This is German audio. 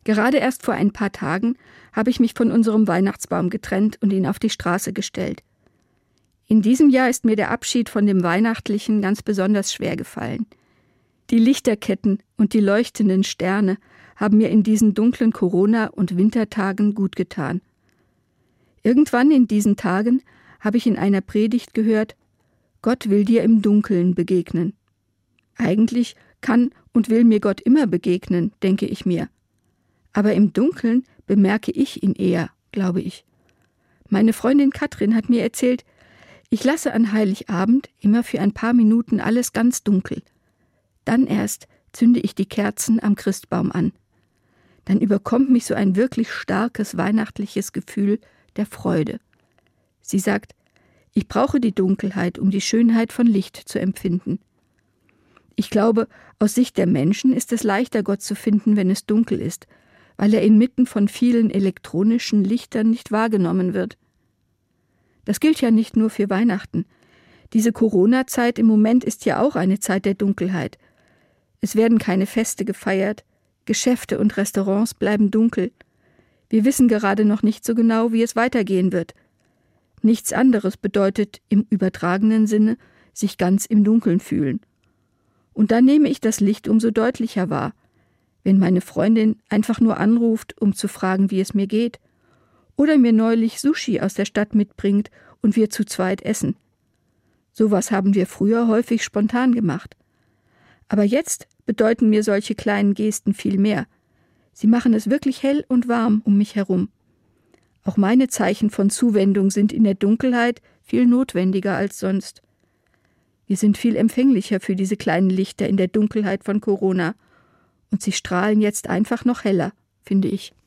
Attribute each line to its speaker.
Speaker 1: Gerade erst vor ein paar Tagen habe ich mich von unserem Weihnachtsbaum getrennt und ihn auf die Straße gestellt. In diesem Jahr ist mir der Abschied von dem Weihnachtlichen ganz besonders schwer gefallen. Die Lichterketten und die leuchtenden Sterne haben mir in diesen dunklen Corona- und Wintertagen gut getan. Irgendwann in diesen Tagen habe ich in einer Predigt gehört, Gott will dir im Dunkeln begegnen. Eigentlich kann und will mir Gott immer begegnen, denke ich mir. Aber im Dunkeln bemerke ich ihn eher, glaube ich. Meine Freundin Katrin hat mir erzählt, ich lasse an Heiligabend immer für ein paar Minuten alles ganz dunkel. Dann erst zünde ich die Kerzen am Christbaum an. Dann überkommt mich so ein wirklich starkes weihnachtliches Gefühl der Freude. Sie sagt, ich brauche die Dunkelheit, um die Schönheit von Licht zu empfinden. Ich glaube, aus Sicht der Menschen ist es leichter, Gott zu finden, wenn es dunkel ist, weil er inmitten von vielen elektronischen Lichtern nicht wahrgenommen wird. Das gilt ja nicht nur für Weihnachten. Diese Corona-Zeit im Moment ist ja auch eine Zeit der Dunkelheit. Es werden keine Feste gefeiert, Geschäfte und Restaurants bleiben dunkel. Wir wissen gerade noch nicht so genau, wie es weitergehen wird. Nichts anderes bedeutet im übertragenen Sinne sich ganz im Dunkeln fühlen. Und da nehme ich das Licht umso deutlicher wahr, wenn meine Freundin einfach nur anruft, um zu fragen, wie es mir geht, oder mir neulich Sushi aus der Stadt mitbringt und wir zu zweit essen. Sowas haben wir früher häufig spontan gemacht. Aber jetzt bedeuten mir solche kleinen Gesten viel mehr. Sie machen es wirklich hell und warm um mich herum. Auch meine Zeichen von Zuwendung sind in der Dunkelheit viel notwendiger als sonst. Wir sind viel empfänglicher für diese kleinen Lichter in der Dunkelheit von Corona. Und sie strahlen jetzt einfach noch heller, finde ich.